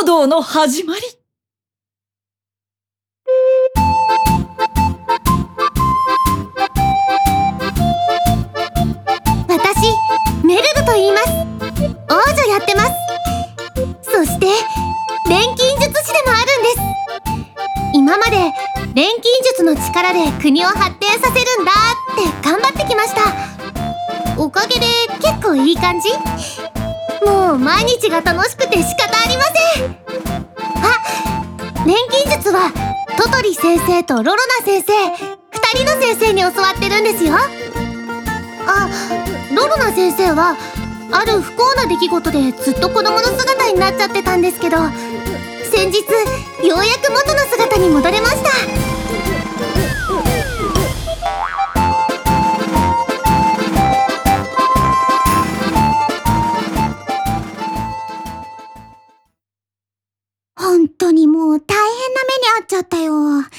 道の始まり。 私、メルルと言います。王女やってます。そして錬金術師でもあるんです。今まで錬金術の力で国を発展させるんだって頑張ってきました。おかげで結構いい感じ。もう毎日が楽しくて仕方ありません。あ、錬金術はトトリ先生とロロナ先生、2人の先生に教わってるんですよ。あ、ロロナ先生はある不幸な出来事でずっと子供の姿になっちゃってたんですけど、先日ようやく元の姿に戻れました。本当にもう大変な目に遭っちゃったよ。はあ、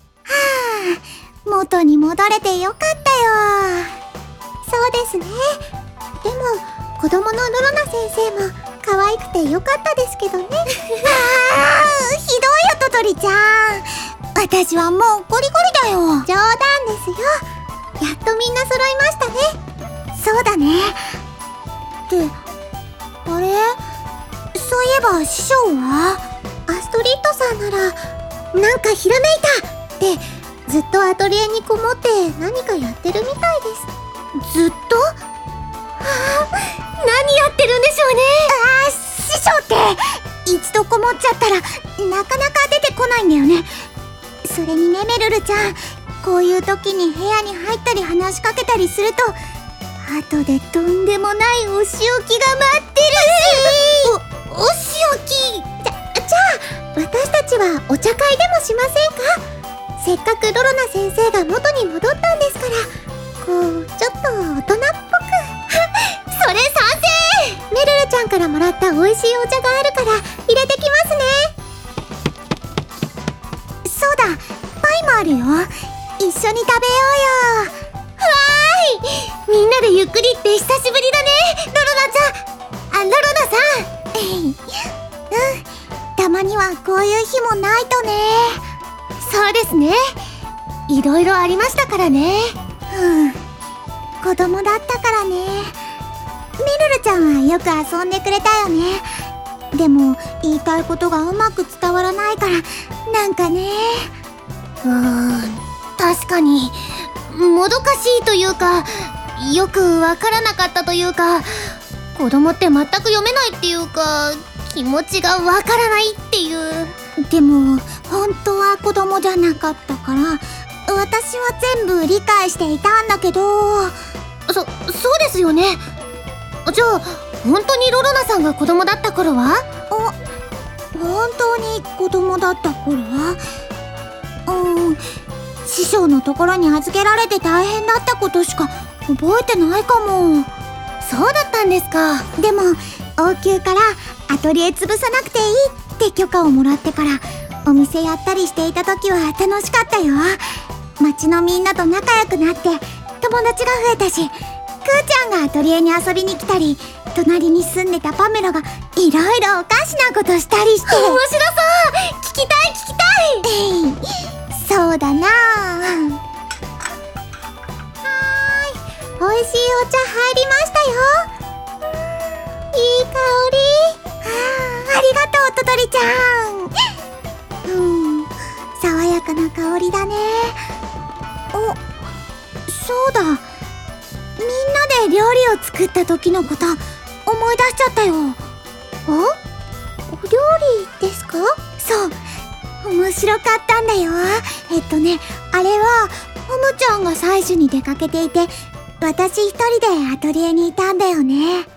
元に戻れてよかったよ。そうですね。でも子供のロロナ先生も可愛くてよかったですけどね。ああ、ひどいよトトリちゃん。私はもうゴリゴリだよ。冗談ですよ。やっとみんな揃いましたね。そうだね。ってあれ、そういえば師匠はアストリッドさんならなんかひらめいたってずっとアトリエにこもって何かやってるみたいです。ずっと？はあ、何やってるんでしょうね。ああ、師匠って一度こもっちゃったらなかなか出てこないんだよね。それにね、メルルちゃん、こういう時に部屋に入ったり話しかけたりすると後でとんでもないお仕置きが待ってる。お仕置き？じゃあ私たちはお茶会でもしませんか？せっかくロロナ先生が元に戻ったんですから、こうちょっと大人っぽく。それ賛成！メルルちゃんからもらった美味しいお茶があるから入れてきますね。そうだ、パイもあるよ。一緒に食べようよ。わーい、みんなでゆっくりって久しぶりだね、ロロナちゃん。あ、ロロナさん。たまにはこういう日もないとね。そうですね、いろいろありましたからね。子供だったからね。メルルちゃんはよく遊んでくれたよね。でも言いたいことがうまく伝わらないからなんかね。確かにもどかしいというか、よくわからなかったというか、子供って全く読めないっていうか、気持ちがわからないっていう。でも本当は子供じゃなかったから私は全部理解していたんだけど。そうですよね。じゃあ本当にロロナさんが子供だった頃は？本当に子供だった頃は？師匠のところに預けられて大変だったことしか覚えてないかも。そうだったんですか。でも王宮からアトリエ潰さなくていいって許可をもらってからお店やったりしていた時は楽しかったよ。町のみんなと仲良くなって友達が増えたし、クーちゃんがアトリエに遊びに来たり、隣に住んでたパメラがいろいろおかしなことしたりして。面白そう、聞きたい。そうだな。はーい、おいしいお茶入りましたよ。いい香り。ありがとうトトリちゃん。爽やかな香りだね。そうだ、みんなで料理を作った時のこと思い出しちゃったよ。お料理ですか？そう、面白かったんだよ。あれはホムちゃんが採取に出かけていて、私一人でアトリエにいたんだよね。